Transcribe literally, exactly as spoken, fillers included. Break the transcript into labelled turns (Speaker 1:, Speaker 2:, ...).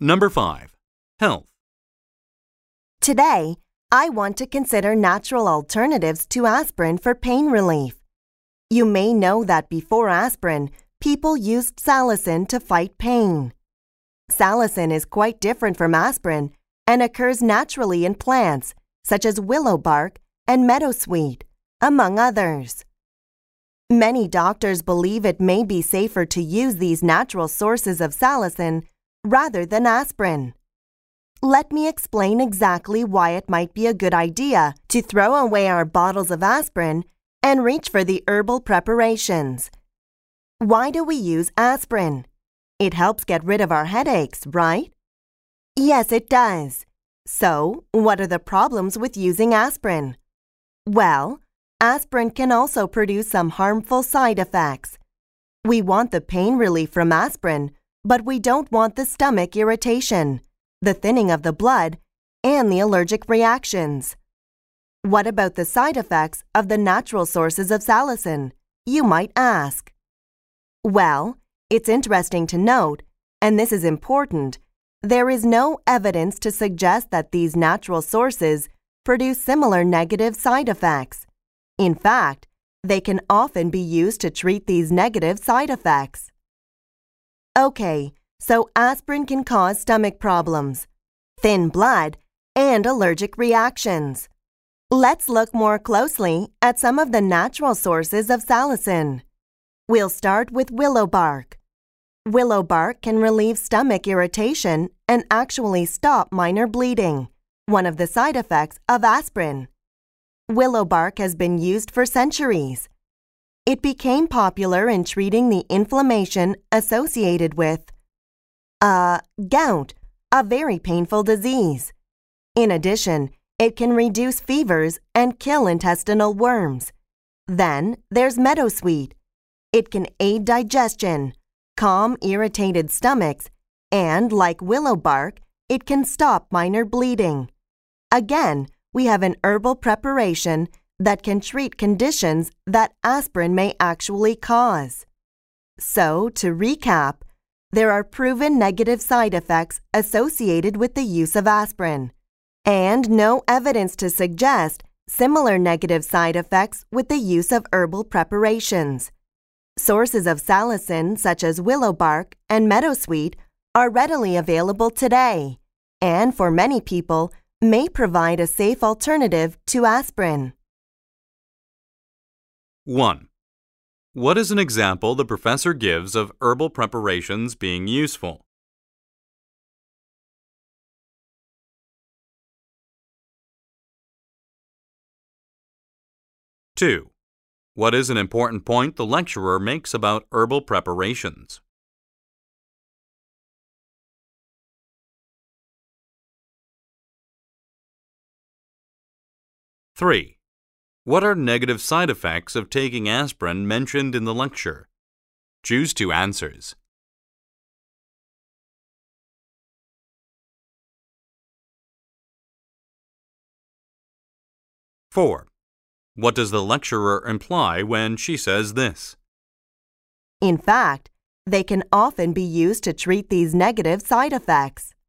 Speaker 1: Number five. Health.
Speaker 2: Today, I want to consider natural alternatives to aspirin for pain relief. You may know that before aspirin, people used salicin to fight pain. Salicin is quite different from aspirin and occurs naturally in plants such as willow bark and meadowsweet, among others. Many doctors believe it may be safer to use these natural sources of salicin rather than aspirin. Let me explain exactly why it might be a good idea to throw away our bottles of aspirin and reach for the herbal preparations. Why do we use aspirin? It helps get rid of our headaches, right? Yes, it does. So, what are the problems with using aspirin? Well, aspirin can also produce some harmful side effects. We want the pain relief from aspirin, but we don't want the stomach irritation, the thinning of the blood, and the allergic reactions. What about the side effects of the natural sources of salicin, you might ask? Well, it's interesting to note, and this is important, there is no evidence to suggest that these natural sources produce similar negative side effects. In fact, they can often be used to treat these negative side effects. Okay, so aspirin can cause stomach problems, thin blood, and allergic reactions. Let's look more closely at some of the natural sources of salicin. We'll start with willow bark. Willow bark can relieve stomach irritation and actually stop minor bleeding, one of the side effects of aspirin. Willow bark has been used for centuries. It became popular in treating the inflammation associated with uh, gout, a very painful disease. In addition, it can reduce fevers and kill intestinal worms. Then there's meadowsweet. It can aid digestion, calm irritated stomachs, and, like willow bark, it can stop minor bleeding. Again, we have an herbal preparation that can treat conditions that aspirin may actually cause. So, to recap, there are proven negative side effects associated with the use of aspirin, and no evidence to suggest similar negative side effects with the use of herbal preparations. Sources of salicin such as willow bark and meadowsweet are readily available today, and for many people, may provide a safe alternative to aspirin.
Speaker 1: one. What is an example the professor gives of herbal preparations being useful? two. What is an important point the lecturer makes about herbal preparations? three. What are negative side effects of taking aspirin mentioned in the lecture? Choose two answers. four. What does the lecturer imply when she says this?
Speaker 2: In fact, they can often be used to treat these negative side effects.